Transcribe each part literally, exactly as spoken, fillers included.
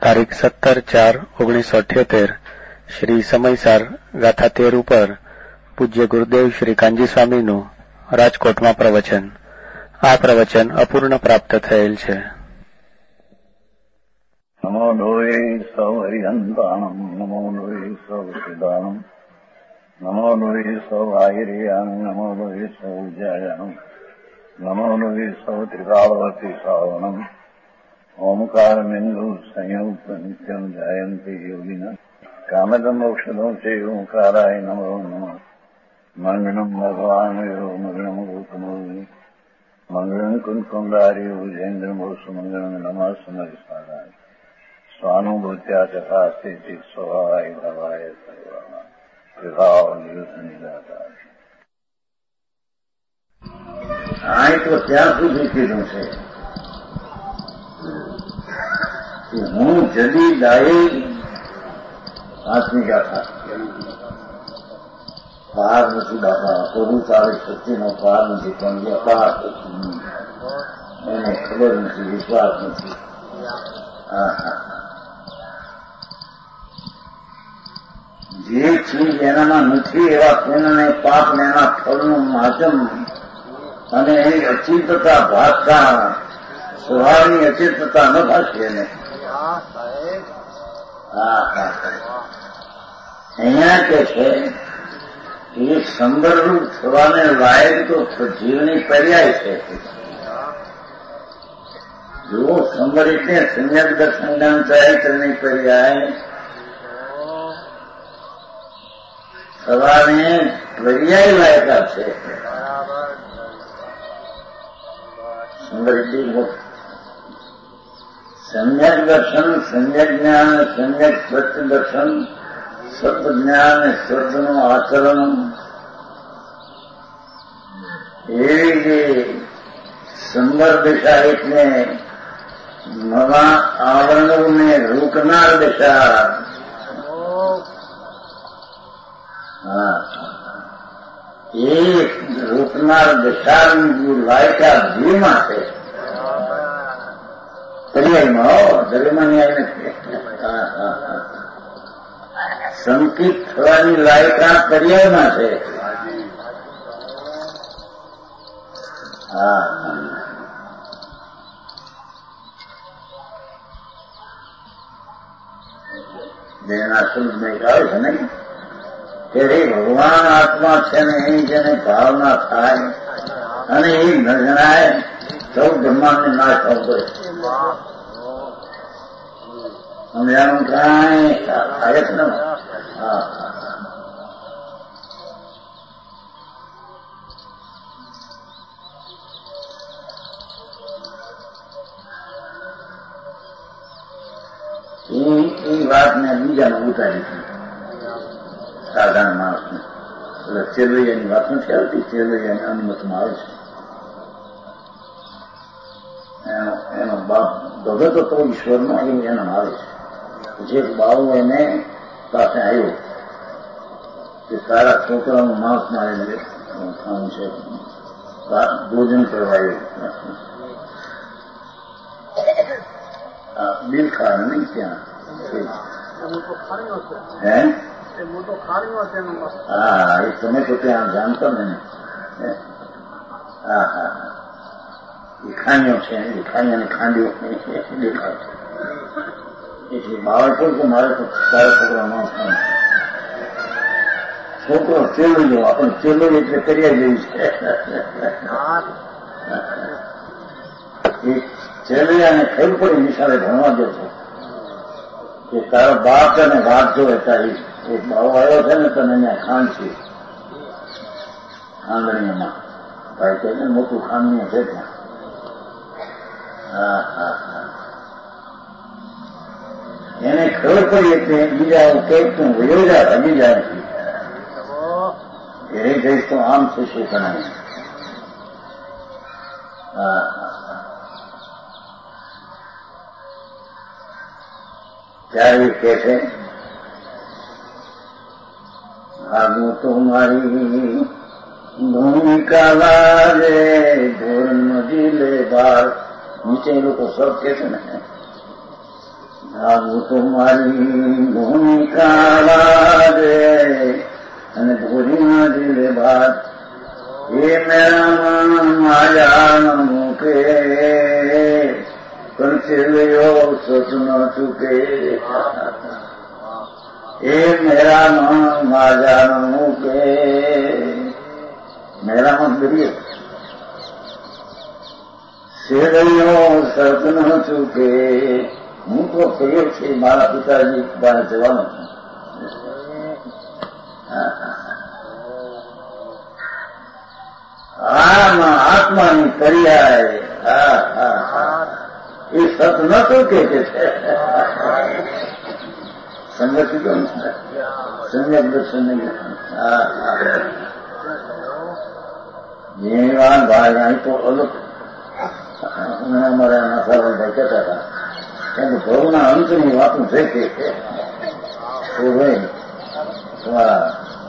તારીખ સત્તર ચાર ઓગણીસો અઠ્યોતેર શ્રી સમયસાર ગાથા તેર ઉપર પૂજ્ય ગુરુદેવ શ્રી કાનજી સ્વામીનું રાજકોટમાં પ્રવચન. આ પ્રવચન અપૂર્ણ પ્રાપ્ત થયેલ છે. નમો લોહે સૌ હરિહંતાણમ, નમો લોહે સૌ સિદાનમ, નમો લોહે સૌ આહિર્યાન, નમો લોહે સૌ જયાનમ, નમો લોહે સૌ ત્રિકાળવતી સાવનમ, ઓમકાર બિંદુ સંયુક્ત નિત્યમ જયંતિ યોગિના કામદમ મોક્ષદો છે ઓંકારાય નમો નમઃ. મંગળમ ભગવાન મંગળમ ગૌતમોની મંગળમ કુંકુંડારી ભુજેન્દ્ર મોસુ મંગળમ નમઃ સમરિસારાય સ્વાનુભૂત્યા તથા સ્થિતિ સ્વભાવાય ભવાય સર્વમાં વિભાવ નિયુત નિરાકાર. આ તો ત્યાં સુધી કીધું છે હું જદી દાયે પાંચમી ગાથા પાર નથી બાપા, પ્રભુ તારી શક્તિનો પાર નથી, પણ જે અપાર એને ખબર નથી, વિશ્વાસ નથી. જે ચીજ એનામાં નથી એવા પુણ્યને પાપ ને એના ફળનું માધ્યમ અને એની અચિંતતા ભાગતા સ્વભાવની અચિંતતા ન ભાશે એને. અહીંયા કે છે એ સંદર્ભ થવાને લાયક તો જીવની પર્યાય છે. જો સંદર એટલે સંયક દર્શન જ્ઞાન ચારિત્રની પર્યાય થવાને પર્યાય લાયકા છે. સંદર એટલે સમ્યક દર્શન, સમ્યક જ્ઞાન, સમ્યક સત્ય દર્શન, સત્ય જ્ઞાન, સત્યનું આચરણ, એવી જે સંદર દિશા એટલે નવા આવરણોને રોકનાર દિશા, હા એ રોકનાર દિશાની લાયકા જીવમાં છે. પર્યાયમાં દરિયામાં ન્યાય નથી. સંકિત થવાની લાયકા પર્યાયમાં છે. હા જેના શુદ્ધ નહીં આવે છે ને કે ભગવાન આત્મા છે ને એની જેને ભાવના થાય અને એ ન જણાય સૌ બ્રહ્માંડને નાશ થતો સમજાણું કાંઈ થાય જ ન. હા એ વાતને બીજાને ઉતારી છે સાધારણ માણસને. એટલે ચેલૈયાની વાત નથી આવતી, ચેલૈયાની અનુમતમાં આવે છે. એનો એનો બાપ ભગત હતો ઈશ્વરનો, એવું એના આવે છે. પછી એક બાળુ એને પાસે આવ્યો કે તારા છોકરાનું માંસ મારે ખાવું છે, ભોજન કરવા આવ્યો. બિલ ખા નહીં ત્યાં હે? હા એ તમે તો ત્યાં જાણતો ને. હા હા એ ખાણીઓ છે, એ ખાણીઓને ખાંડીઓ દેખાય છે. એટલે બાળક કે મારે તો તારા છોકરા માંસ ખાવું છે. છોકરો ચેલો જેવો, આપણે ચેલો એટલે કર્યા જેવું છે. એ ચેલિયાને ખેલ પડી નિશાળે ભણવા દો છો કે તારો બાપ અને વાત જોવે તારી એક ભાવ આવ્યો છે ને તને ત્યાં ખાંડ છે, ખાંડણીમાં ભાઈ કહીને મોટું ખાંડણીઓ છે ત્યાં. હા હા હા એને ખબર પડી એટલે બીજા કઈક તું વયો જા હજી જાય છે ઘરે જઈશ તો આમ થશે કણાય. હા ત્યારે કે છે આગું તો મારી ભૂમિકા લાગે ઢોર નદી લે બાર. નીચે લોકો સબ કે છે ને ભાવું તો મારી ભૂમિકા લાગે અને ભૂરીમાં દિલે બાદ એ મેરામાં માયા મૂકે કંચેલ્યો સત ન ચૂકે એ મેરામાં માયા મૂકે મેરામાં દરિયો શેરૈયો સત ન ચૂકે હું તો કયો છે મારા પિતાજી બારે જવાનો છું. આમાં આત્માની પર્યાય હા હા હા એ સત ન ચૂકે કે છે. સંગત સંગત દર્શન હા હા જેની વાત ભાઈ અહીં તો અલગ અમારા નાસાભાઈ કહેતા હતા કેમ કે ભવના અંતની વાતું થઈ છે તો ભાઈ તમારા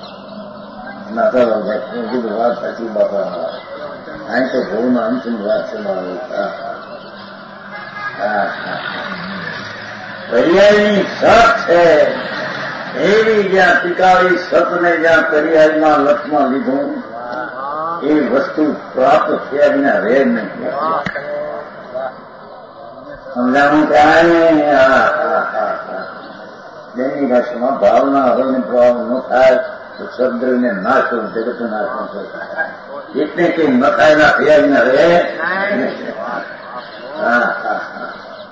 નાસાભાઈ કીધું વાત સાચી બાપા અહીં તો ભવના અંતની વાત છે મારી. પર્યાયની સત છે એવી જ્યાં ટીકાવી સતને જ્યાં પર્યાયમાં લક્ષમાં લીધું એ વસ્તુ પ્રાપ્ત થયા વિના રહે નહીં. સમજાણું ક્યાંય બેની ભાષામાં ભાવના હરને ભાવ ન થાય તો શબ્દને નાશ કરું જગત નાશ ન થાય એટલે કે નખાયેલા થયા વિના રહે. હા હા હા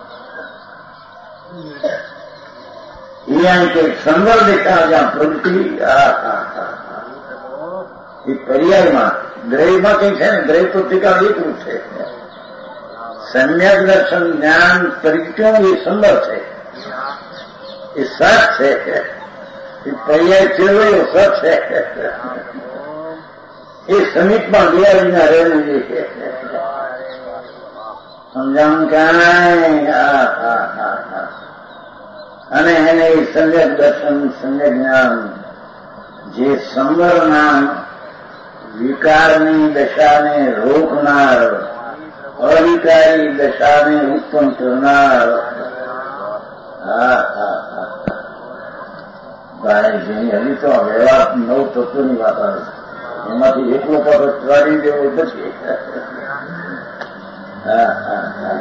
અહીંયા કોઈ સંવર દેખા જ્યાં પ્રવૃત્તિ હા હા હા એ પર્યાયમાં દ્રવ્યમાં કઈ છે ને દ્રવ્ય તો ટીકા એકરૂપ છે. સમ્યક દર્શન જ્ઞાન પરિચય એ સંદર છે એ સત છે એ પર્યાય ચેવયો સત છે એ સમીપમાં ગયા વિના રહેવું જોઈએ. સમજાણું ક્યાંય હા હા હા હા અને એને એ સમ્યક દર્શન સમ્યક જ્ઞાન જે સંવરના વિકારની દશાને રોકનાર અવિકારી દશાને ઉત્પન્ન કરનાર હા હા હા ભાઈ જેની હજી તો વ્યવહાર નવ તત્વોની વાત આવે છે એમાંથી એકલો પગત કાઢી દેવો પછી હા હા હા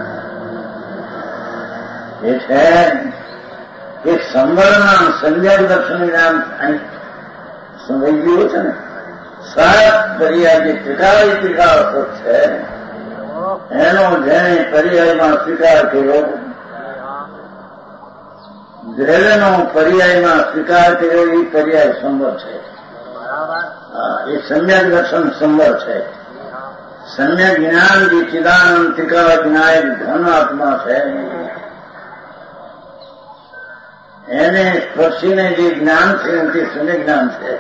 એ છે કે સંવરના સંજ્ઞા દર્શન નામ સમજી ગયું છે ને સાત પર્યાય જે ટીકાવી ટીકા છે એનો જેને પર્યાયમાં સ્વીકાર કર્યો દ્રવ્યનો પર્યાયમાં સ્વીકાર કર્યો એ પર્યાય સંવર છે. એ સમ્યક દર્શન સંવર છે. સમ્યક જ્ઞાન જે ચિદાનંદ ટીકા જ્ઞાયક ધન આત્મા છે એને સ્પર્શીને જે જ્ઞાન છે તે સમ્યક જ્ઞાન છે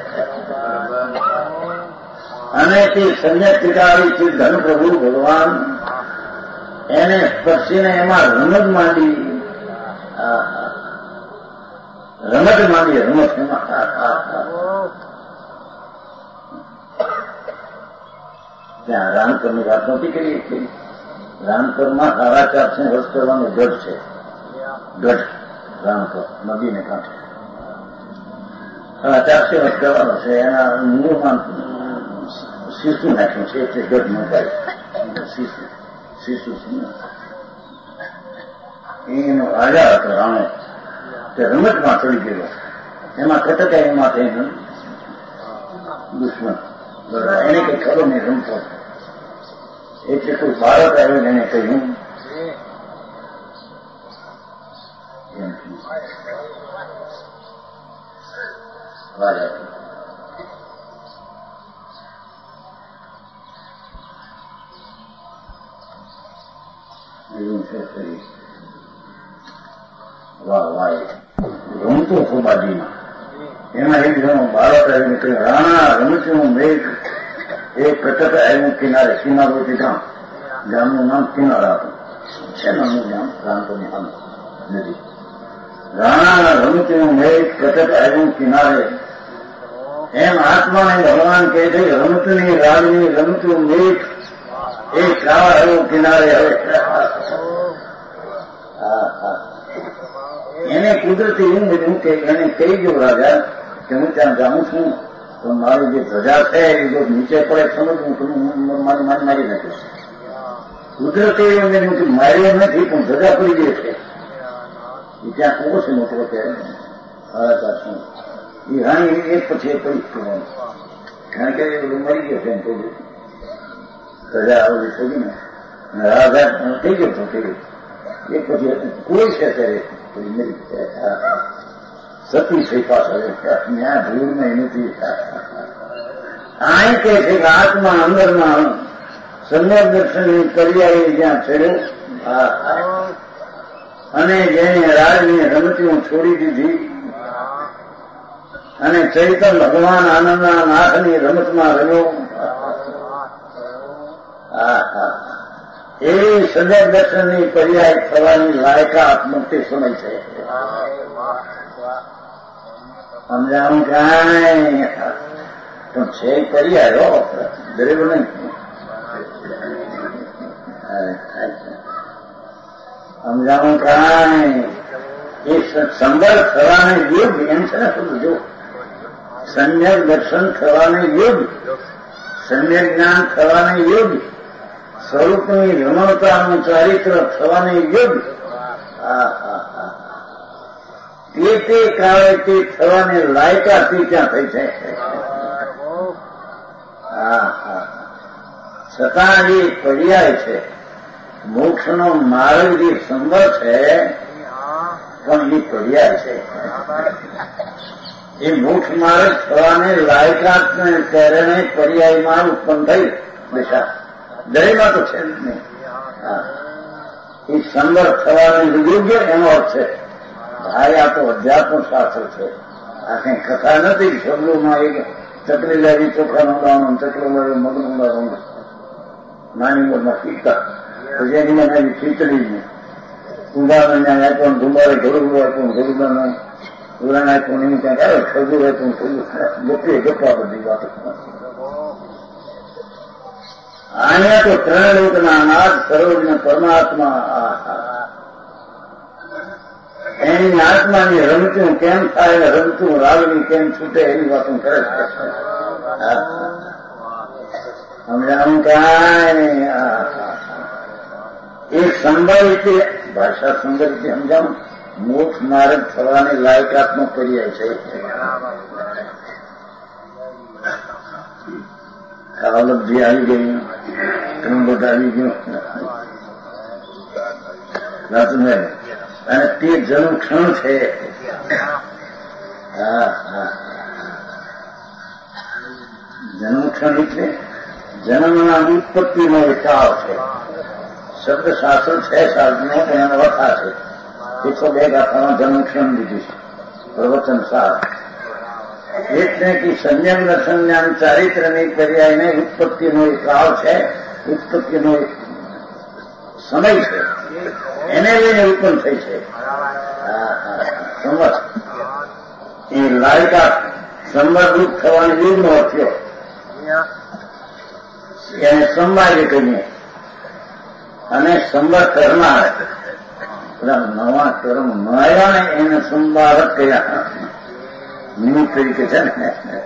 અને તે સમ્યક ટીકાવી છે ધન પ્રભુ ભગવાન એને સ્પર્શીને એમાં રમત માંડી રમત માંડી રમત એમાં ત્યાં રામકરની વાત નહોતી કરી. રામકરમાં સાડા ચારસો વર્ષ કરવાનો ગઢ છે. ગઢ રામકર નદીને કાંઠે સાડા ચારસો વર્ષ કરવાનો છે. એના મૂળમાં શિશુ નાખ્યું છે એટલે ગઢ નોંધાય શિશુ શિશુ એનો રાજા હતો રાણો તે રમતમાં ચડી ગયેલો એમાં કટકાય એમાં થઈને દુશ્મન એને કઈ ખરો નહીં રમતો એટલે કોઈ બાળક આવ્યું એને કહ્યું રાજા વાહ વાહ રમતો સોબાજીમાં એમાં એક જણો બાળક આવીને કહ્યું રાણા રમતનું મેઘ એક કટક આવ્યું કિનારે કિનારોથી ગામ ગામનું નામ કિનારા હતું છે નામનું ગામ રામપુરની આમ નદી રાણા રમતનું મેઘ કટક આવ્યું કિનારે એમ આત્માને ભગવાન કહે છે રમતની રાજની રમતું મેઘ એક ખાવા આવ્યું કિનારે હવે હા હા એને કુદરતી એવું બન્યું કે એને કહી ગયો રાજા કે હું ત્યાં જાઉં છું તો મારી જે પ્રજા છે એ જો નીચે પડે સમજવું તો હું મારી મારી મારી નાખીશ. કુદરતી એવું બન્યું કે માર્યો નથી પણ પ્રજા પડી ગઈ છે. એ ત્યાં કોવો છે મોટો છે હારાકાર શું એ હાણી એક પછી એક પડી જવાનું કારણ કે મરી ગયો છે એમ કહી ગયું પ્રજા આવી થઈ ગઈ ને રાજા થઈ ગયો તો થઈ ગયું એક પછી કોઈ છે ત્યારે મરી સતી થઈ પાછળ ત્યાં ભૂલમાં નથી. અહીં કે છે કે આત્મા અંદરમાં સમ્યક દર્શનની પર્યાય જ્યાં છેડ્યો અને જેને રાજની રમતીઓ છોડી દીધી અને ચૈતન ભગવાન આનંદના નાથની રમતમાં રહ્યો એવી સમ્યક દર્શનની પર્યાય થવાની લાયકાત મુક્તિ સમય છે. સમજાવું કાંઈ પણ છે પર્યાયો દરેક નહીં. સમજાવું કાંઈ એ સંબર થવાને યોગ એમ છે ને બધું જો સમ્યક દર્શન થવાને યોગ સમ્યક જ્ઞાન થવાને યોગ સ્વરૂપની રમણતાનું ચારિત્ર થવાને યોગ તે તે કાળે તે થવાને લાયકાથી ત્યાં થઈ છે. હા હા છતાં એ પર્યાય છે મોક્ષનો માર્ગ જે સંભવ છે પણ એ પર્યાય છે. એ મોક્ષ માર્ગ થવાને લાયકાતને કારણે પર્યાયમાં ઉત્પન્ન થઈ દશા દરેકમાં તો છે જ નહીં. એ સંગર થવાને યોગ્ય એનો અર્થ છે. ભાઈ આ તો અધ્યાત્મ શાસ્ત્ર છે. આ કઈ કથા નથી શબ્દોમાં એક ચકલી લાવી ચોખાનું દાણું ચકલો લાવી મગનું દાણું નાની મોટમાં પીતા પછી એની બનાવી ખીચડીને ઊંડાને ત્યાં આપ્યું ધુંબારે ઘડું આપ્યું ઘડું ઉદાહરણ આપ્યું એનું ક્યાંક આવે ખજૂર આપ્યું ખજૂર ગપીએ ગપવા બધી વાતો. અહીંયા તો ત્રણ લોકના નાથ સરોજને પરમાત્મા એની આત્માની રમતું કેમ થાય રમતું રાગની કેમ છૂટે એની વાતો કરે છે. સમજાવું કાંઈ એ સંભાળી ભાષા સંભાળી સમજાવું મોક્ષ માર્ગ થવાની લાયકાતનો પર્યાય છે. કાવલબ્ધિ આવી ગઈ ક્રમબદ્ધ આવી ગયો અને તે જનું ક્ષણ છે. હા હા જન્મ ક્ષણ એટલે જન્મના ઉત્પત્તિનો વિચાર છે. શબ્દ શાસ્ત્ર છે સાધનો પણ એનો વખા છે. એકસો બે ગાથામાં જન્મ ક્ષણ દીધી છે પ્રવચન સાર એટલે કે સંયમ દર્શન જ્ઞાન ચારિત્રની પર્યાયને ઉત્પત્તિનો એક કાળ છે ઉત્પત્તિનો એક સમય છે એને લઈને ઉત્પન્ન થઈ છે. સંવત એ લાયકાત સંવતરૂપ થવાની યુગનો અર્થ્યો એને સંવાદે કહીએ અને સંવાદ કરનાર નવા કર્મ મળ્યા ને એને સંવાદક કર્યા નિમિત્ત તરીકે છે ને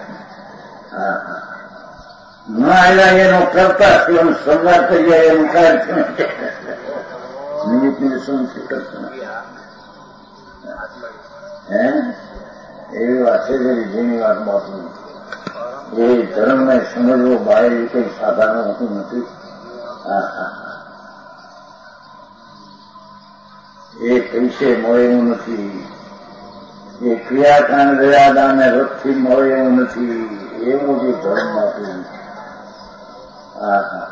ન આવ્યા એનો કરતા એમ સંવાદ કરીએ એનું કાર્ય નિમિત્તની શું કરતું હે એવી વાત છે જેની વાત બાપુ એ ધર્મને સમજવો બહાર કઈ સાધારણ હોતું નથી. હા હા એ પૈસે મળે એવું નથી. એ ક્રિયાકાંડ દયાદા અને રથથી મળે એવું નથી. એવું જે ધર્મ હતું હા હા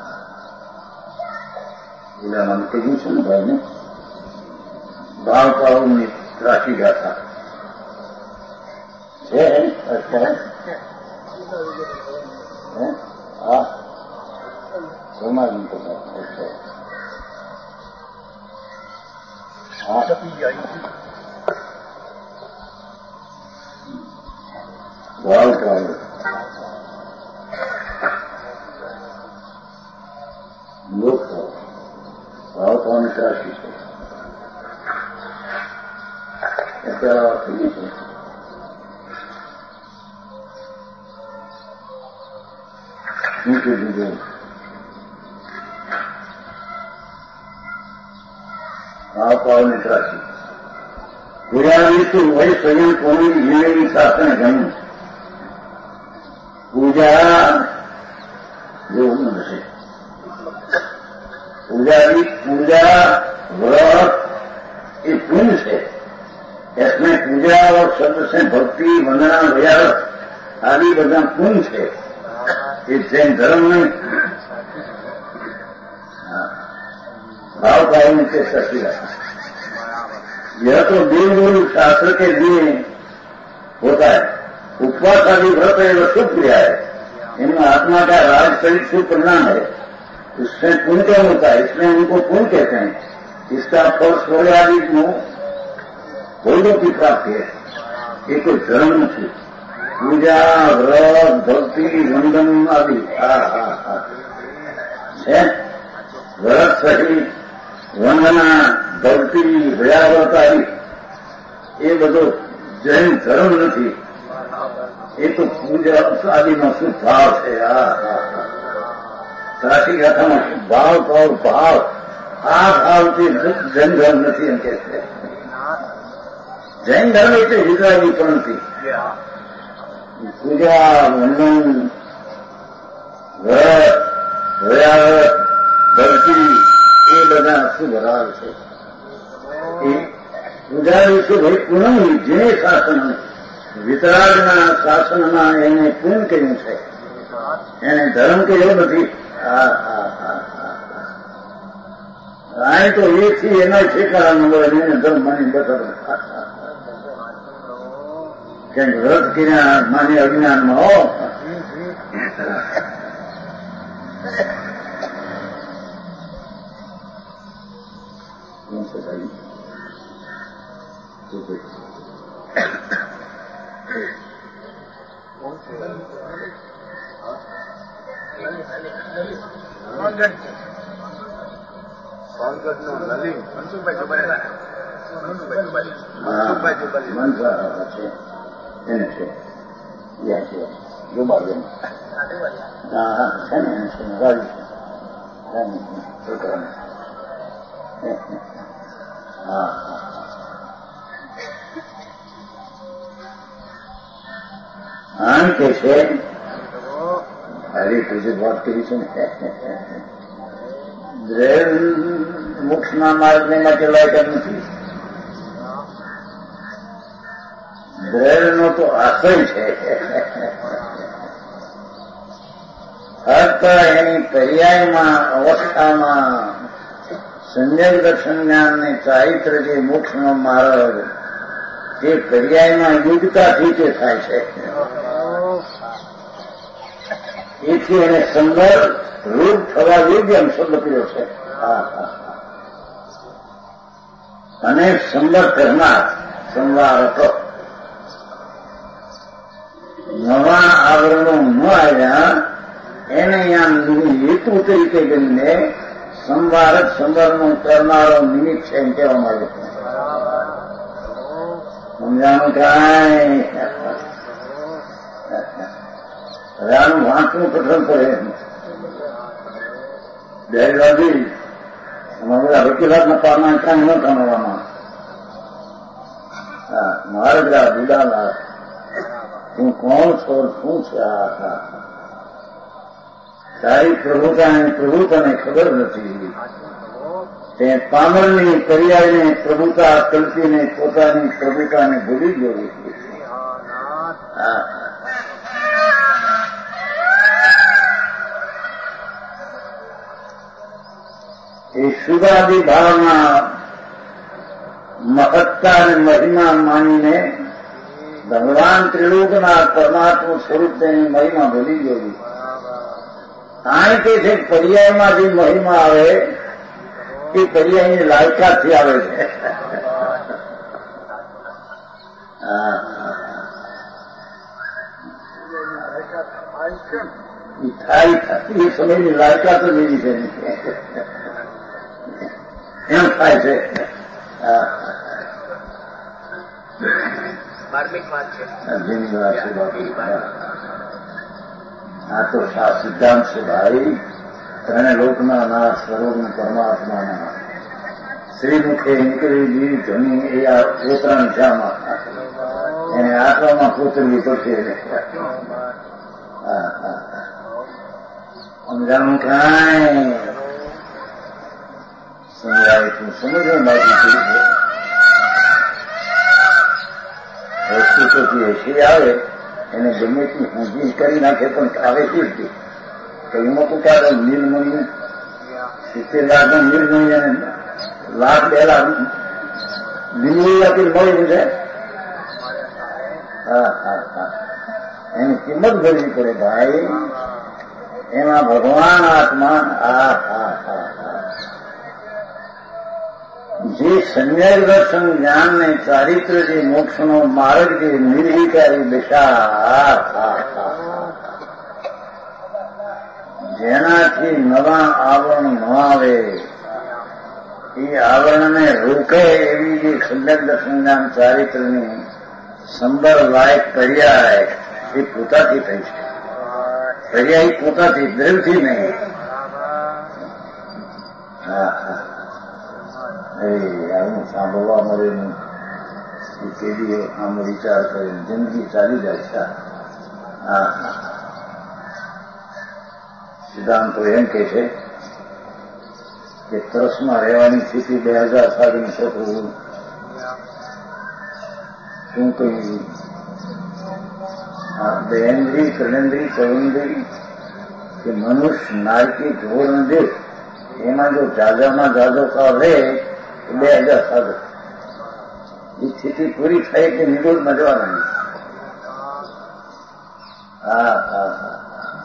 એટલે મને કહ્યું છે ને ભાઈ ને ભાવ પાવની ત્રાસી ગાથા છે હા સમાજની કથા હા ભાવ પાવ લોક ભાવ પાવની ત્રાસી છે. એ પેલા વાત થઈ ગઈ છે. હું કીધું જોયું ભાવ ભાવને ત્રાસી પૂજાવીશું વય સ્વયં કોની જીવેલી શાસન ગણ્યું. પૂજા જેવું નથી. પૂજારી પૂજા व्रत ये पुण्य है. इसमें पूजा और शब्द से भक्ति वंदना व्यारत आदि બધા पुण्य है. ये जैन धर्म में भाव भाव से सची रहा. यह तो देव गुरु शास्त्र के लिए होता है. उपवास आदि व्रत है वह शुभ क्रिया है. इनमें आत्मा का राजचरित शुभ परिणाम है. इसमें पुण्य क्या होता है? इसमें उनको पुण्य कहते हैं. इसका फल स्वर्ग आदि भोगों की प्राप्ति है. ये कोई धर्म नहीं. पूजा व्रत भक्ति वंदन आदि व्रत सहित वंदना भक्ति व्याव्रत आदि ये બધો જૈન ધર્મ નથી. એ તો પૂજા આદિનો શુદ્ધ ભાવ છે. સાચી ગાથામાં ભાવ ભાવ ભાવ આ ભાવથી જૈન ધર્મ નથી એમ કે છે. જૈન ધર્મ એટલે હિતરાજી પણ નથી. પૂજા વંદન વ્રત વ્યાવ્રત ભક્તિ એ બધા શુભ ભાવ છે. પૂજા શુભ પૂનમ જે શાસન વિતરાગના શાસનમાં એને પૂર્ણ કર્યું છે. એને ધર્મ કર્યો નથી. હા હા હા આ તો એ થી એના ઠેકાણા નંબર એને ધર્મ માની બતાવે. કેમ વ્રત કર્યા માની અજ્ઞાનમાં હો. સોનગઢનું નલિન મનસુખભાઈ જોબારી મનસુખભાઈ જોબારી મનસા છે એને છે યા છે જોબારી હા હા છે ને એને છે રાજી છે છોકરાને હા આમ કે છે હરી તુજે વાત કરી છે ને દ્રેવ મોક્ષના માર્ગને માટે લાયક નથી. દ્રેવનો તો આશય છે. ફક્ત એની પર્યાયમાં અવસ્થામાં સંજય દર્શન જ્ઞાનને ચારિત્ર જે મોક્ષનો માર્ગ તે પર્યાયમાં યુગતાથી તે થાય છે. એથી એને સંદર રૂપ થવા યોગ્ય શબ્દ કર્યો છે. અને સંદર કરનાર સંવારક નવા આવરણો ન આવ્યા એને અહીંયા હેતુ તરીકે ગણીને સંવારક સંવરનો કરનારો નિમિત્ત છે એમ કહેવામાં આવે છે. સમજાણું કાંઈ હવે આનું વાંચવું કઠણ પડે. બે લાગી અમારા બધા વકીલાતના પારના કાંઈ ન કમાવામાં હા મારે બધા જુદાલા તું કોણ છો શું છે? આ તારી પ્રભુતાને પ્રભુતાને ખબર નથી. તે પામરની પર્યાયને પ્રભુતા કલ્પીને પોતાની પ્રભુતાને ભૂલી ગયો. એ શુભાદિ ભાવના મહત્તા અને મહિમા માનીને ભગવાન ત્રિલોકના પરમાત્મા સ્વરૂપ તેની મહિમા ભૂલી ગયો. કારણ કે છે પર્યાયમાં જે મહિમા આવે એ પર્યાયની લાયકાતથી આવે છે. થાય એ સમયની લાયકાત જ એવી છે એમ થાય છે. ધાર્મિક વાત છે. જેની વાત છે બાપુ. આ તો સિદ્ધાંત છે ભાઈ. ત્રણે લોકના નાથ સ્વરૂપ પરમાત્માના શ્રીમુખે નીકળેલી જમીન એ આ પોતાની જામાં એને આત્મામાં પોતરવી પડશે. હા હા સમજાણું કાંઈ સમજાય તું સમજો બાકી વસ્તુ તો જે એસી આવે એને ગમે તે ઊંધી કરી નાખે પણ આવે છે જ તો એમાં તો ક્યારે નિર્મય સિત્તેર લાખ નો નિર્મય લાખ બે લાખ નિર્મય આપી મળી છે. હા હા હા એની કિંમત ભરવી પડે ભાઈ. એમાં ભગવાન આત્મા આ હા હા હા જે સમ્યક દર્શન જ્ઞાન ને ચારિત્ર જે મોક્ષનો માર્ગ જે નિર્વિકારી દશા હા હા હા જેનાથી નવા આવરણ ન આવે એ આવરણને રોકે એવી જે સમ્યક દર્શન જ્ઞાન ચારિત્રની સંબર લાયક પર્યાય એ પોતાથી થઈ છે. પર્યાય પોતાથી દ્રવથી નહીં. હા હા એ આવું સાંભળવા મળે એ પેઢીએ આમ વિચાર કરે જિંદગી ચાલી જાય છે. હા હા સિદ્ધાંતો એમ કે છે કે ત્રસમાં રહેવાની સ્થિતિ બે હજાર સાતની છોકરું શું કહ્યું આ બેન્દ્રી કલેન્દ્રી કવિન્દ્રી કે મનુષ્ય નારકી જોર દે એમાં જો જાજામાં જાજો કાળ રહે તો બે હજાર સાત એ સ્થિતિ પૂરી થાય કે નિરોધમાં જવાના. હા હા હા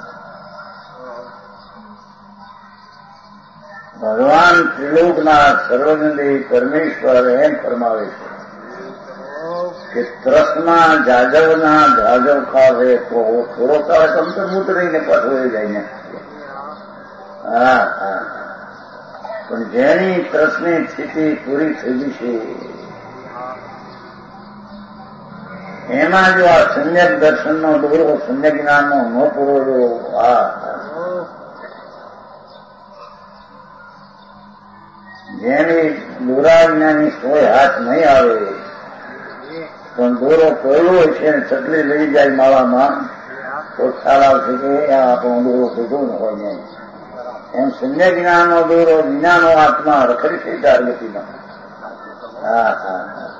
ભગવાન ત્રિલોકના સર્વજ્ઞ પરમેશ્વર એમ ફરમાવે છે કે ત્રસમાં જાજવના જાજવ ખાવે તો થોડો કાળ કમતરમૂત રહીને પાછો જાય ને. હા હા પણ જેની ત્રસની સ્થિતિ પૂરી થઈ છે એમાં જો આ સમ્યક દર્શનનો દોરો સમ્યક જ્ઞાનનો ન પૂરો. હા જેની દુરાજ્ઞાની સોય હાથ નહીં આવે પણ દોરો કયો છે ને ચકલી લઈ જાય માળામાં તો ખ્યાલ આવશે કે આપણો દોરો કીધો ન હોય. એમ સમ્યક જ્ઞાનનો દોરો જ્ઞાનો આત્મા રખડી છે જાગૃતિમાં. હા હા હા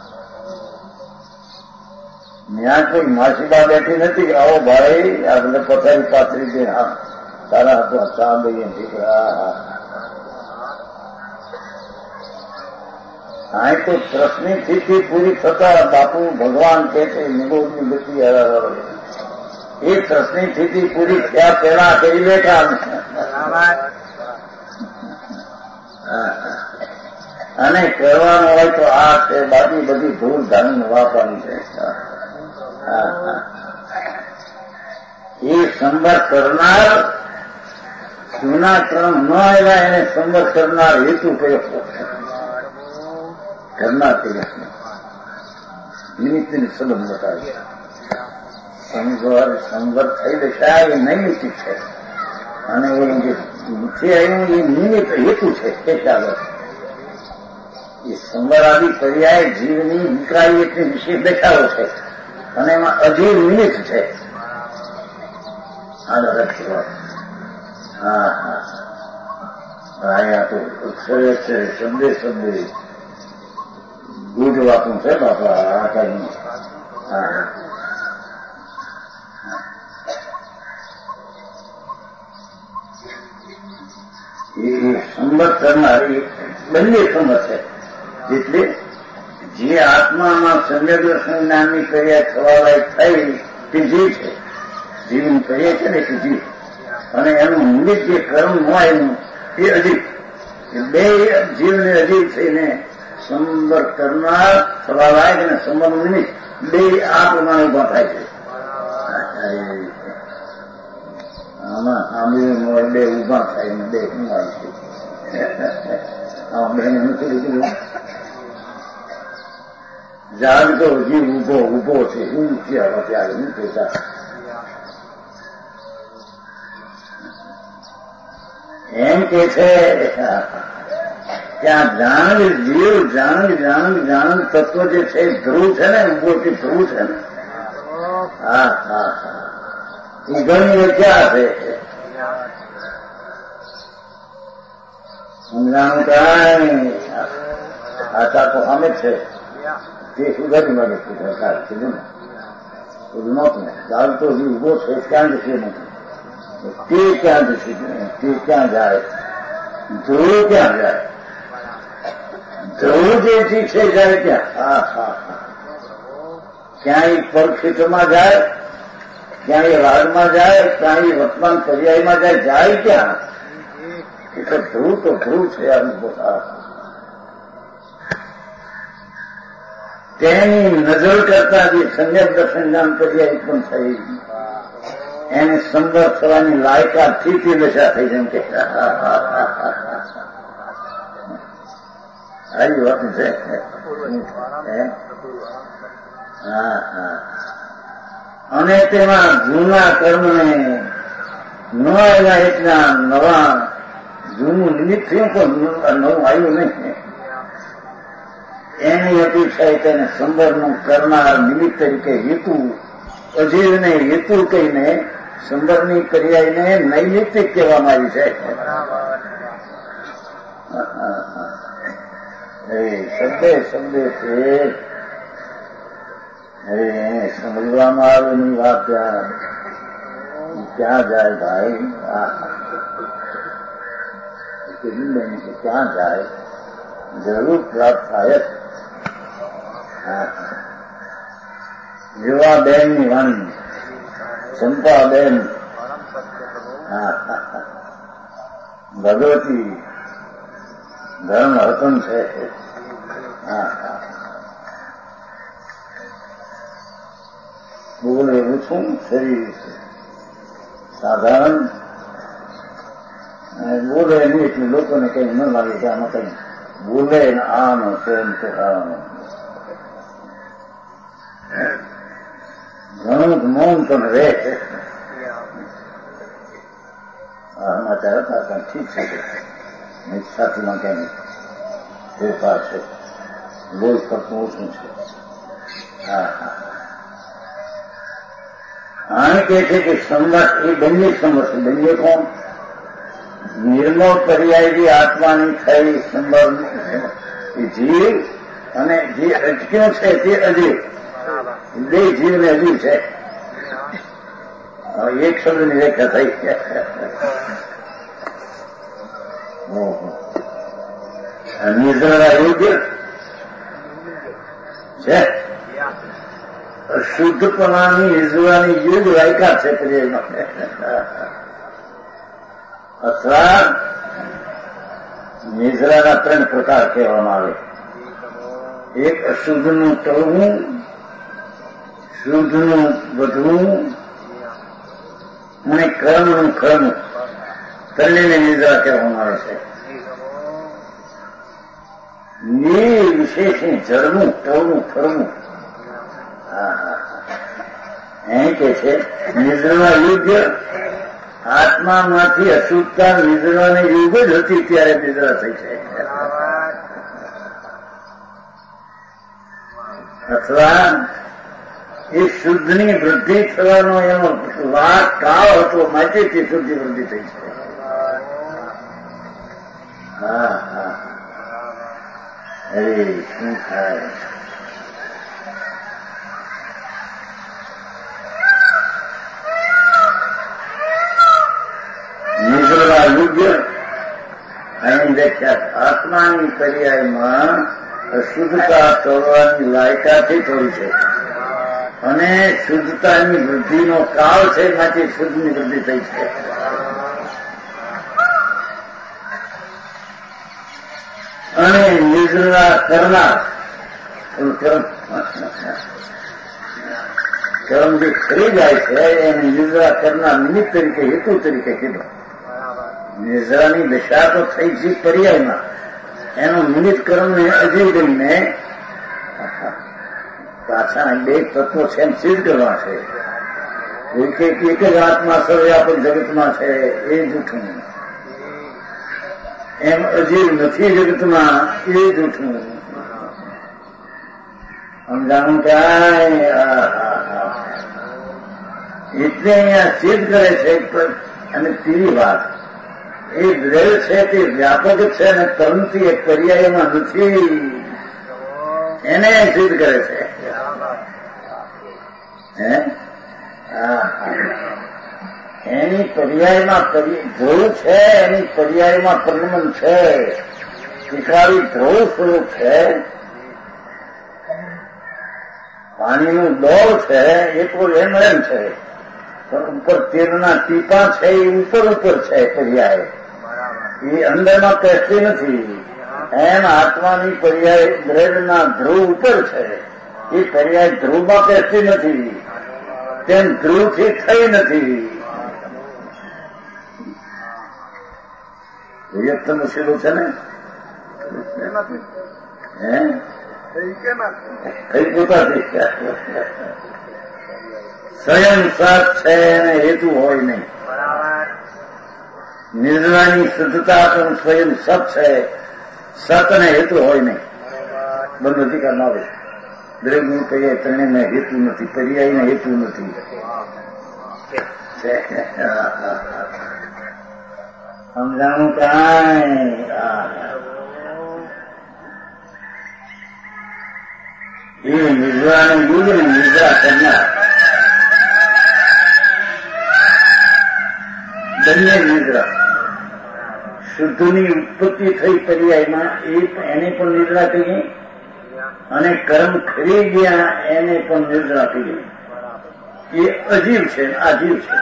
ત્યાં કોઈ માસીબા બેઠી નથી કે આવો ભાઈ આપણે પથારી પાથરી દે હા તારા હતો ચા દઈએ દીકરા. હા હા તો ત્રસની સ્થિતિ પૂરી થતા બાપુ ભગવાન કે છે નિરોધની ગતિ એ ત્રસની સ્થિતિ પૂરી થયા પહેલા કરી બેઠા અને કહેવાનું હોય તો આ છે બાકી બધી ધૂળ ધાણી વાપરવાની છે. એ સંબર કરનાર જૂના ક્રમ ન આવ્યા એને સંબર કરનાર હેતુ કયો કરનાર નિમિત્તની સંબંધ બતાવે. સંવર સંવર થઈ દશા એ નૈમિત્તિક છે અને ઓલું જે છે એનું એ નિમિત્ત હેતુ છે. એ ચાલો એ સંવર આદિ પર્યાય જીવની વિકરાઈ એટલી વિશેષ દેખાડો છે અને એમાં અજીવ નિમિત્ત છે. હા હા અહીંયા તો અક્ષરે અક્ષરે શબ્દે શબ્દે ગુજ વાતું છે બાપા આ કઈ. હા એ સંબત કરનાર એ બંને સંબત છે. એટલે જે આત્મામાં સમ્યક દર્શન જ્ઞાનની ક્રિયા થવા લાયક થઈ તે જીવ છે. જીવની ક્રિયા છે ને કે જીવ અને એનું નિમિત્ત જે કર્મ હોય એનું એ અજીવ. બે જીવને અજીવ થઈને સંબર કરનાર થવા લાયક અને સંબરનું નિમિત્ત બે આ પ્રમાણે ઉભા થાય છે. આમાં આંબીનું બે ઉભા થાય ને બે હું આવી છે. આમાં બેને નથી લીધું જાગતો જીવ ઉભો ઉભો છે શું છે અત્યારે હું કહેતા એમ કે છે ત્યાં જાણવી જીવ જાણવી જાણવી જાણવી તત્વ જે છે ધ્રુવ છે ને ઉભો કે ધ્રુવ છે ને હા હા હા એ ઘણી ક્યાં છે સમજાણું કાંઈ આ ચાકો અમે છે તે સુધારી માટે સરકાર કીધું ને બધું નહોતું ને ચાલતો જે ઉભો છે ક્યાં જશે નથી તે ક્યાં જશે તે ક્યાં જાય ધ્રુવ ક્યાં જાય ધ્રુવ જે ચીજ છે જાય ક્યાં હા હા હા ક્યાંય પરખેતમાં જાય ક્યાંય વાડમાં જાય ક્યાંય વર્તમાન પર્યાયમાં જાય જાય ક્યાં એટલે ધ્રુવ તો ધ્રુવ છે અનુભવ તેની નજર કરતા જે સમ્યક દર્શન જ્ઞાન પર્યાય પણ થઈ એને સંદર થવાની લાયકાતથી તે દશા થઈ જેમ કે આવી વાત છે હા હા અને તેમાં જૂના કર્મને નવા એના એકના નવા જૂનું નિમિત્ત થયું પણ નવું આવ્યું નહીં એની અપેક્ષાએ તેને સંબરનું કરનાર નિમિત્ત તરીકે હેતુ અજીવને હેતુ કહીને સંબરની પર્યાયને નૈમિત્તિક કહેવામાં આવી છે શબ્દે શબ્દે છે અરે સમજવામાં આવે ની વાત ત્યાં ક્યાં જાય ભાઈ ક્યાં જાય જરૂર પ્રાપ્ત થાય જ યુવાબેનની વાણી ચંપાબેન ભગવતી ધર્મ હતન છે બોલે એવું છું શરીર સાધારણ બોલે નહીં એટલું લોકોને કઈ ન લાગે કે આમાં કઈ બોલે ને આનો છે એમ તે ખાવાનું ઘણું મૌન પણ રહે છે સમાચાર હતા પણ ઠીક છે સાથીમાં ક્યાંય ફેરફાર છે લોહી કરતું ઓછું છે હા હા આને કહે છે કે સંવત એ બંને સંવત છે બંને કોણ નિર્મળ પર્યાયથી આત્માની થઈ સંબર જીવ અને જે અટક્યો છે તે અજીવ બે જીવને અજીવ છે એક શબ્દની રેખા થઈ નિર્જળા યોગ્ય છે શુદ્ધપણાની નિર્જળાની યોગ લાયકાત છે પર્યાયમાં અથવા નિર્જળાના ત્રણ પ્રકાર કહેવામાં આવે એક અશુદ્ધનું ટળવું શુદ્ધનું વધવું અને કર્મનું ખરવું ત્રણેયને નિર્જળા કહેવામાં આવે છે નિર્વિશેષની જળવું ટળવું ખરવું એમ કે છે નિર્જળા યોગ્ય આત્મામાંથી અશુદ્ધતા નિર્જળાને યોગ જ હતી ત્યારે નિર્જળા થઈ છે અથવા એ શુદ્ધની વૃદ્ધિ થવાનો એનો વાત કાળ હતો માટે તે શુદ્ધિ વૃદ્ધિ થઈ છે હા હા અરે શું થાય નિર્જળા યોગ્ય અહીં વ્યાખ્યા આત્માની પર્યાયમાં અશુદ્ધતા તોડવાની લાયકાથી થોડી છે અને શુદ્ધતાની વૃદ્ધિનો કાળ છે માટે શુદ્ધની વૃદ્ધિ થઈ છે અને નિર્જળા કરનાર કર્મ જે ખરી જાય છે એને નિર્જળા કરનાર નિમિત્ત તરીકે હેતુ તરીકે કીધું નિર્જળાની દશા તો થઈ છે પર્યાયમાં એનો નિમિત્ત કર્મને અજીવ ગણીને પાછા બે તત્વો છે એમ સિદ્ધ કરવા છે. એક એક જ આત્મા સર્વવ્યાપક જગતમાં છે એ જૂઠું, એમ અજીવ નથી જગતમાં એ જૂઠું. સમજાણું કાંઈ એટલે અહીંયા સિદ્ધ કરે છે. અને ત્રીજી વાત, એ દ્રવ્ય છે તે વ્યાપક છે અને પરંતુ એ પર્યાયમાં નથી, એને સિદ્ધ કરે છે. હે એની પર્યાયમાં ધ્રુવ છે, એની પર્યાયમાં પરિણમન છે. શિકારી ધ્રુવ સ્વરૂપ છે. પાણીનું દોર છે એ તો એમ એમ છે, પણ ઉપર તેલના ટીપા છે એ ઉપર ઉપર છે પર્યાય, એ અંદરમાં પેસતી નથી. એમ આત્માની પર્યાય દ્રવ્યના ધ્રુવ ઉપર છે, એ પર્યાય ધ્રુવમાં પેસતી નથી, તેમ ધ્રુવથી થઈ નથી. વ્યક્ત મુશ્કેલું છે ને હે થઈ પોતાથી સ્વયં સત છે અને હેતુ હોય નહીં. નિર્ણયની શુદ્ધતા પણ સ્વયં સત છે, સત અને હેતુ હોય નહીં. બંધ અધિકાર ના હોય. દરેક ગુણ કહીએ ત્રણેયને હેતુ નથી, પર્યાયને હેતુ નથી. સમજાણું કાંઈ એ નિદ્રાનું યુગ ને નિદ્રા કરનાર બંને નિદ્રા. શુદ્ધની ઉત્પત્તિ થઈ પર્યાયમાં એને પણ નિદ્રા કહીએ, અને કર્મ ખરી ગયા એને પણ નિદ્રા કહીએ. એ અજીવ છે, આજીવ છે.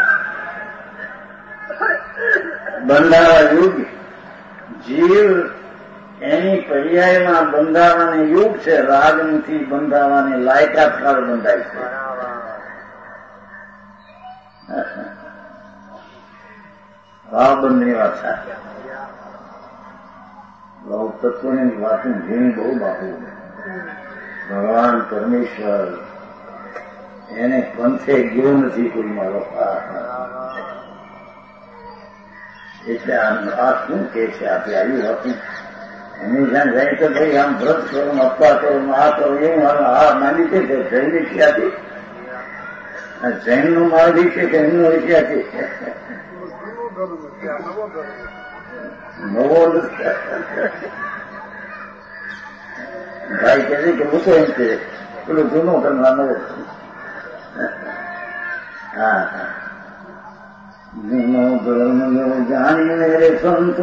બંધાવા યુગ જીવ એની પર્યાયમાં બંધાવાને યુગ છે. રાગથી બંધાવાની લાયકાત કાળ બંધાય છે. ભાવબંધની વાત સાથે બહુ તત્વની વાતું ઘણી બહુ બાપુ. ભગવાન પરમેશ્વર એને પંથે ગયો નથી કોઈ મારો. એટલે આ શું કે છે આપણે આવ્યું હતું એની જ્યાં જાય તો ભાઈ આમ વ્રત કરું, અપવા કરું, આ કરું, એવું આ માની છે કે જૈન ક્યાંથી જૈનનું માળી છે કે એમનું ક્યાંથી નવો ભાઈ કહે છે કે મૂકો એમ છે પેલો જૂનો કરવા નવો. હા હા જૂનો ધર્મ જો જાણીને રે સંતો,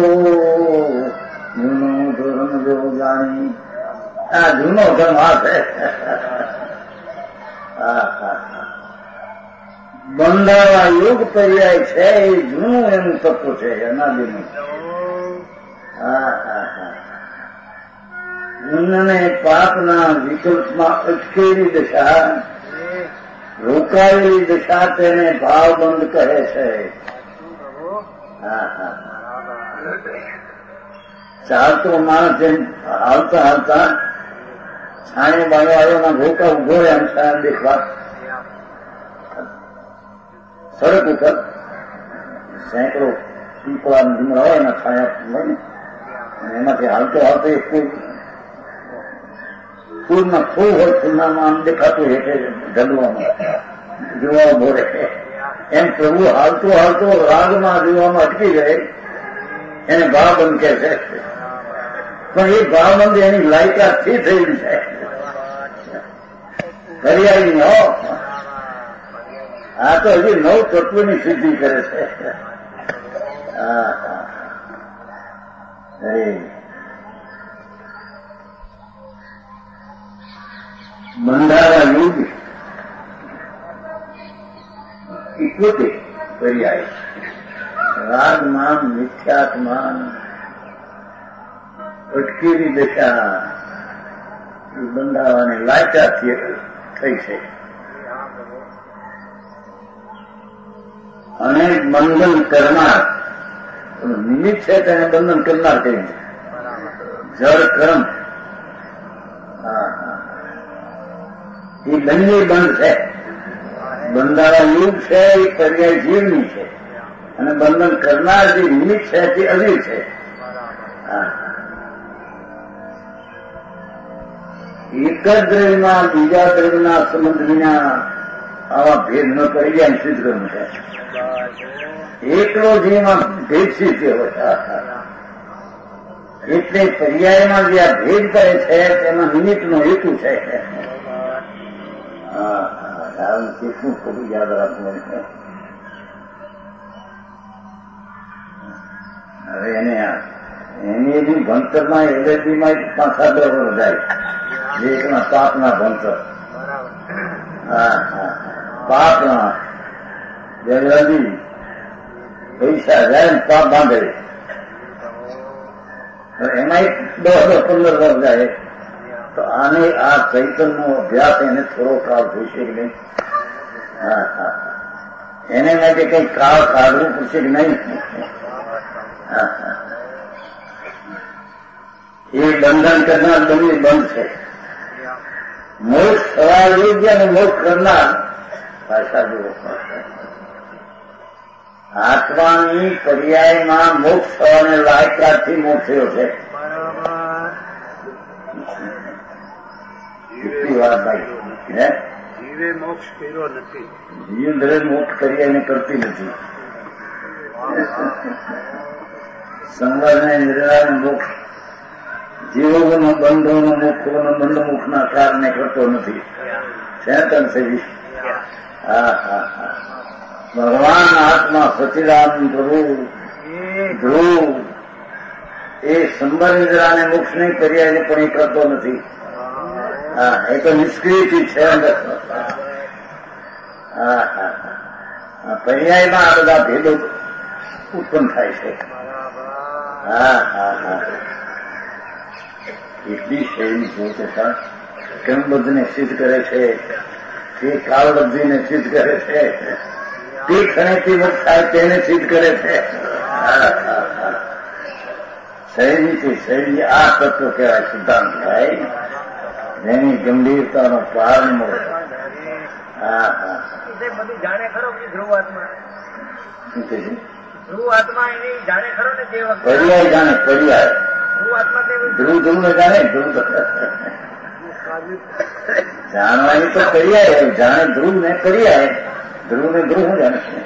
જૂનો ધર્મ જો જાણી. આ જૂનો ધર્મ આ છે. હા હા બંધાવા યુગ પર્યાય છે એ જૂનું એનું તત્વ છે, અનાદિનું. હા હા હા પુણ્યને પાપના વિકલ્પમાં અટકેલી દશા, રોકાયેલી દશા તેને ભાવબંધ કહે છે. હા હા ચાલતો માણસ જેમ હાલતા હાલતા છાણે બાયો આવ્યો ના ભોકા ઉભો રહે આમ છાયા દેખવા સડક ઉપર સેંકડો પીપળા ડુંગરા હોય એના છાયા હોય ને, અને એમાંથી હાલતો હાલતો એક કોઈ ફૂલમાં ફૂલ હોય, ફૂલનામાં આમ દેખાતું હેઠે ઢગવામાં જોવા ઉભો રહે. એમ પ્રભુ હાલતો હાલતો રાગમાં જોવામાં અટકી જાય, એને ભાવબંધ કહે છે. પણ એ ભાવબંધ એની લાયકાતથી થયેલી છે, પર્યાયની હો. આ તો હજી નવ તત્વની સિદ્ધિ કરે છે. હા હા બંધાવા યુગ ઇકોતેર પર્યાય રાગમાન મિથ્યાત્માન અટકેલી દશા બંધાવાની લાયકાતથી થઈ છે. અને બંધન કરનાર નિમિત્ત છે તેને બંધન કરનાર કહ્યું. જળ કર્મ. હા હા એ બંને બંધ છે. બંધારા યુગ છે એ પર્યાય જીવની છે અને બંધન કરનાર જે નિમિત્ત છે તે અજીવ છે. એક જ દ્રવ્યમાં બીજા દ્રવ્યના સંબંધ વિના આવા ભેદ ન કરી જાય સિદ્ધ કરવું છે. એકલો જેમાં ભેદ સિદ્ધ હોય એટલે પર્યાયમાં જે આ ભેદ કરે છે તેમાં નિમિત્તનો હેતુ છે. કેટલું ખોટું યાદ રાખવું છે. હવે એને એની બી ભણતરમાં એલએલબીમાં પાછા દર વધારે જે એકના પાપના ભણતર. હા હા પાપના જલ્દી પૈસા જાય ને પાપ બાંધે એમાં એક દસ દસ પંદર વર્ષ જાય તો આને આ ચૈતનનો અભ્યાસ એને થોડો કાળ જોઈશે કે નહીં? હા હા એને માટે કઈ કાળ કાઢવું પડશે કે નહીં? હા હા એ બંધન કરનાર બંને બંધ છે. મોક્ષ થવા યોગ્ય અને મોક્ષ કરનાર ભાષા જેવો આત્માની પર્યાયમાં મોક્ષ થવાને લાયકાતથી મોક્ષ થયો છે. કેટલી વાત ભાઈ હે જીવે મોક્ષ કર્યો નથી. જીવ દરેક મોક્ષ કરી એને કરતી નથી. સંવાદને નિર્ણય મોક્ષ જીવોનો બંધોનો મોક્ષોનો બંધ મોક્ષના કારણે કરતો નથી. ચેતન થઈ હા હા હા ભગવાન આત્મા સચિદાનંદ પ્રભુ ધ્રુવ એ સંબર નિદ્રાને મોક્ષ નહીં પર્યાય પણ એ કરતો નથી. હા એ તો નિષ્ક્રિય છે અંદર. હા હા હા પર્યાયમાં આ બધા ભેદો ઉત્પન્ન થાય છે. હા હા હા એટલી શૈલી છે કે ક્રમબદ્ધને સિદ્ધ કરે છે તે કાળબદ્ધીને સિદ્ધ કરે છે તે ક્ષણેથી મુક્ત થાય તેને સિદ્ધ કરે છે. શૈલી છે શૈલી આ તત્વ કહેવાય સિદ્ધાંત થાય જેની ગંભીરતાનો પાર ન મળે. હા હા બધું જાણે ખરો કે ધ્રુવ આત્મા શું કહે છે? ધ્રુવ આત્મા એની જાણે ખરો ને જે વખતે પર્યાય જાણે પર્યાય ધ્રુવ આત્મા તે ધ્રુવ ધ્રુવ ને જાણે ધ્રુવ જાણવાની તો પર્યાય જાણે ધ્રુવ ને પર્યાય ધ્રુવ ને ધ્રુવ હું જાણે છે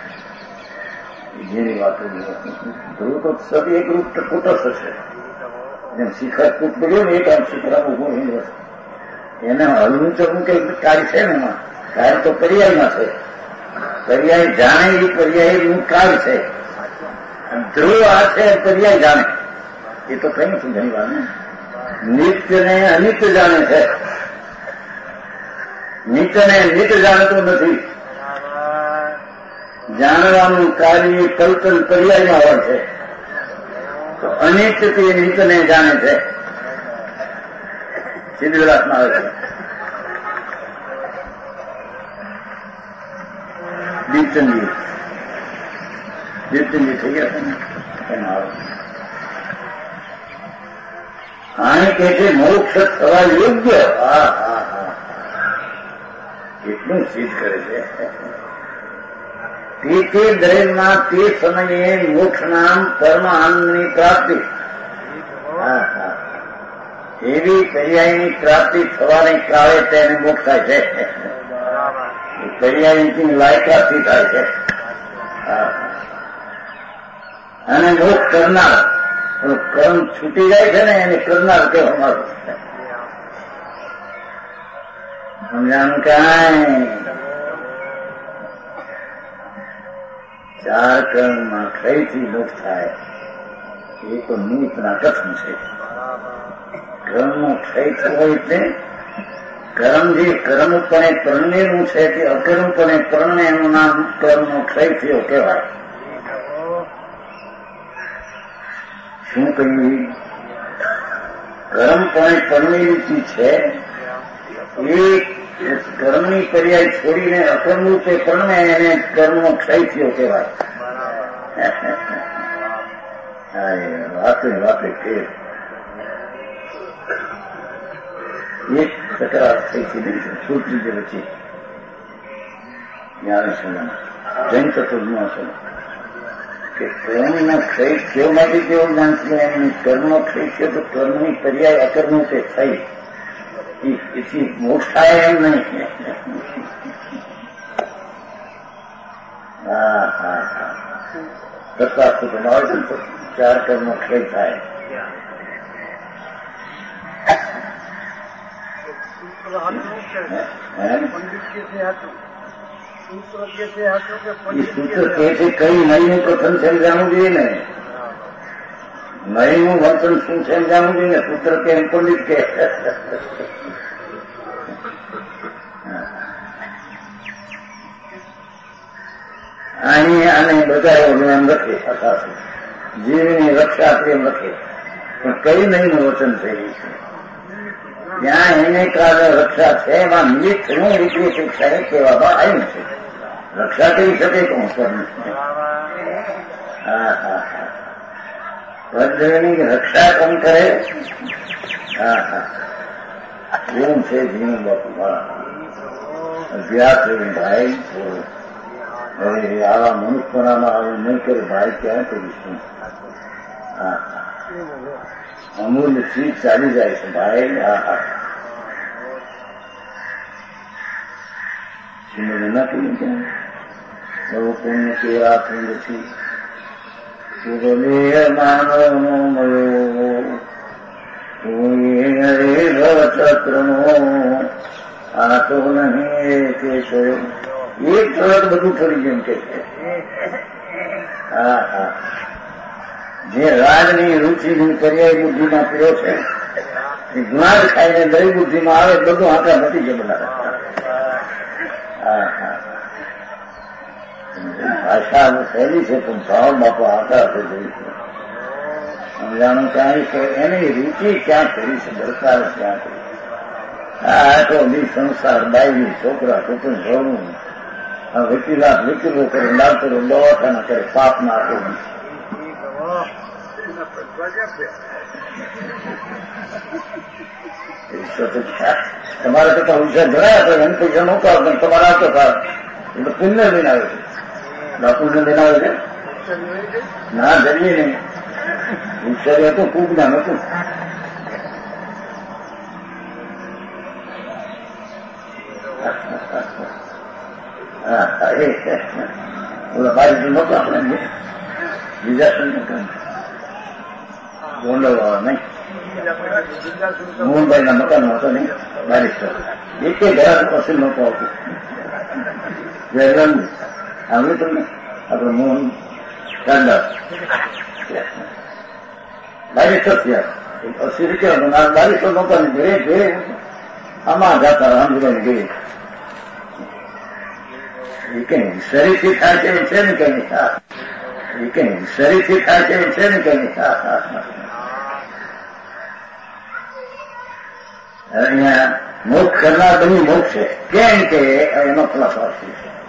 જેની વાતો ધ્રુવ તો સબ એક રૂપ કુટસ્થ છે. જેમ શિખર કૂટ પડ્યું ને એક આમ શિખરાનું ઉભું હિન્દ એને હલવું ચલવું કઈ કાર્ય છે ને એમાં કાર્ય તો પર્યાયમાં છે. પર્યાય જાણે એ પર્યાયનું કાર્ય છે. ધ્રુવ આ છે પર્યાય જાણે એ તો કઈ નથી ઘણી વાર નિત્ય ને અનિત્ય જાણે છે. નિત્ય ને નિત્ય જાણતું નથી. જાણવાનું કાર્ય કલ્પન પર્યાયમાં હોય છે તો અનિત્ય તે નિત્યને જાણે છે. સિદ્ધ વિલાસમાં આવે છે દીપચંદી દીપચંદી થઈ ગયા છે ને એમાં આવે આને કહે છે મોક્ષ થવા યોગ્ય. હા હા હા એટલું સિદ્ધ કરે છે. તે તે દ્રવ્યમાં તે સમયે મોક્ષ નામ કર્મ આનંદની પ્રાપ્તિ. હા હા એવી પર્યાયની પ્રાપ્તિ થવાને કાળે તેને મોક્ષ થાય છે. પર્યાયની લાયકાતથી થાય છે. હા અને મોક્ષ કરનાર કર્મ છૂટી જાય છે ને એને કરનાર કહેવામાં સમજાનું કાંઈ ચાર કર્મમાં કઈથી મોક્ષ થાય એ તો નિમિત્તના કથન છે. કર્મનો ક્ષય થવો એટલે કર્મ જે કર્મપણે પરણેલું છે તે અકર્મપણે પરણે એનું નામ કર્મનો ક્ષય થયો કહેવાય. શું કહ્યું? કર્મપણે પરણેલી ચીજ છે એ કર્મની પર્યાય છોડીને અકર્મ રૂપે પરણે એને કર્મનો ક્ષય થયો કહેવાય. વાતે વાતે કે એક તકરાર થઈ છે નહીં છૂટની જે વચ્ચે જ્ઞાન સમય જૈન તત્વનો છે કે કર્મના ક્ષય કેવ માટે કેવું જ્ઞાન છે એમની કર્મનો ક્ષય છે તો કર્મની પર્યાય અકર્મ તે થઈ એથી મોક્ષ થાય એમ નહીં. હા હા હા દત્તા સુખમ આવે છે તો ચાર કર્મનો ક્ષય થાય. સૂત્ર કે છે કઈ નહીનું કથન છે જાણવું જોઈએ ને, નહીનું વર્તન શું છે જાણવું જોઈએ ને. સૂત્ર કે એમ પંડિત કે અહીં આને બધાઓ એમ લખે અથવા જીવની રક્ષા પ્રેમ લખે પણ કઈ નહીનું વચન થઈ છે ત્યાં એને કારણે રક્ષા છે એમાં નિમિત્ત શું રીતે શિક્ષાએ કહેવામાં આવ્યું છે. રક્ષા કરી શકે કોણ કર્મ? હા હા હા વજ્રની રક્ષા કોણ કરે? હા હા એવું છે જીવન બાપુ અભ્યાસ એવું ભાઈ હવે આવા મનુષ્યપણામાં આવું નહીં કરે ભાઈ ક્યાં કરીશું? હા હા અમૂલ્ય ચીજ ચાલી જાય છે ભાઈ. હા હા શ્રીમદ નથી ક્યાં બહુ પુણ્ય કેવા પુણ્યથી સુગમે માનવ નો મળ્યો ચક્રનો આ તો નહીં કેશો એક તરત બધું ફરી જેમ કે છે. હા હા જે રાજની રુચિની પર્યાય બુદ્ધિમાં પીડ્યો છે એ ગુણાદ ખાઈને દઈ બુદ્ધિમાં આવે બધું આંકડા નથી છે બધા. હા હા ભાષા સહેલી છે પણ ભાવ બાપો આંકડા છે જોઈ છે સમજાણું ક્યાં છે એની રુચિ ક્યાં કરી છે દરકાર ક્યાં કરી. આ તો બી સંસાર બાયની છોકરા કુટુંબ ભણવું વકીલાત વકીલો કરે ડાક્ટરો દવાખાના કરે પાપ ના આપે. તમારે કરતા હોશિયાર ભરાયા તો એને પૈસા નહોતો પણ તમારા આવતો સાર એટલે પુણ્ય લઈને આવે છે. બાપુને લઈને આવે છે ના જઈએ નહીં હોશિયારી હતું ખૂબ જ્ઞાન હતું. હા એ ઓલા બારી નહોતો આપણે બીજા શું ગોંડલવાળા નહીં મોહનભાઈ ના મકાન હતો નહીં બારીસ્ટર એક ઘર પસંદ નહોતો આવતું. જયરામ આવ્યું તમને આપડે મોહન ચાંદાસ બારીસ્ટર થયા અસી રૂપિયા બારીસ્ટર નહોતા ને ઘરે ઘરે આમાં જતા રામજીભાઈ ઘરે એ કઈ શરીરથી થાય છે એવું છે ને કઈ એ કઈ શરીરથી થાય છે એવું છે ને કઈ. અહીંયા મોક્ષ કરનાર બની મોક્ષ છે કેમ કે એનો ખલાસો છે